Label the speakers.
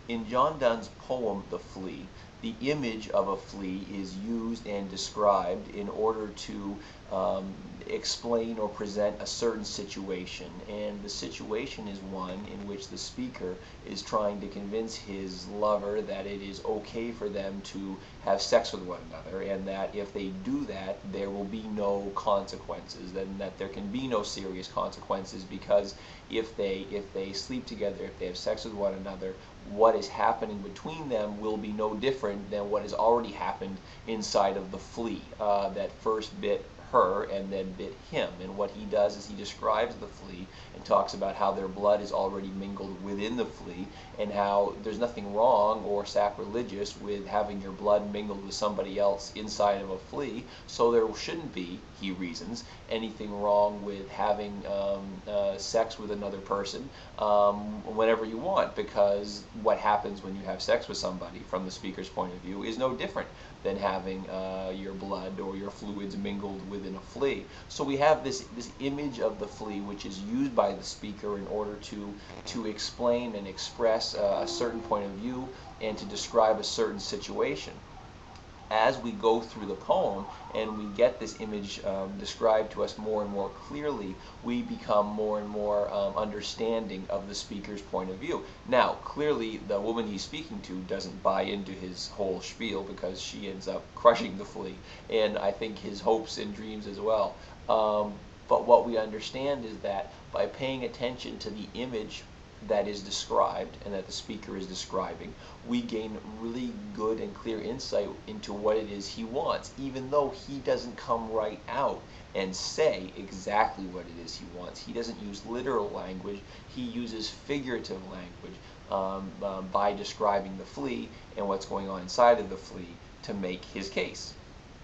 Speaker 1: In John Donne's poem, The Flea, the image of a flea is used and described in order to um, explain or present a certain situation. And the situation is one in which the speaker is trying to convince his lover that it is okay for them to have sex with one another, and that if they do that, there will be no consequences, and that there can be no serious consequences, because if they sleep together, if they have sex with one another, what is happening between them will be no different than what has already happened inside of the flea that first bit her and then bit him. And what he does is he describes the flea and talks about how their blood is already mingled within the flea, and how there's nothing wrong or sacrilegious with having your blood mingled with somebody else inside of a flea. So there shouldn't be, he reasons, anything wrong with having sex with another person whenever you want, because what happens when you have sex with somebody, from the speaker's point of view, is no different than having your blood or your fluids mingled within a flea. So we have this image of the flea, which is used by the speaker in order to explain and express a certain point of view and to describe a certain situation. As we go through the poem and we get this image described to us more and more clearly, we become more and more understanding of the speaker's point of view. Now, clearly, the woman he's speaking to doesn't buy into his whole spiel, because she ends up crushing the flea, and I think his hopes and dreams as well. But what we understand is that by paying attention to the image that is described and that the speaker is describing, we gain really good and clear insight into what it is he wants, even though he doesn't come right out and say exactly what it is he wants. He doesn't use literal language, he uses figurative language by describing the flea and what's going on inside of the flea to make his case.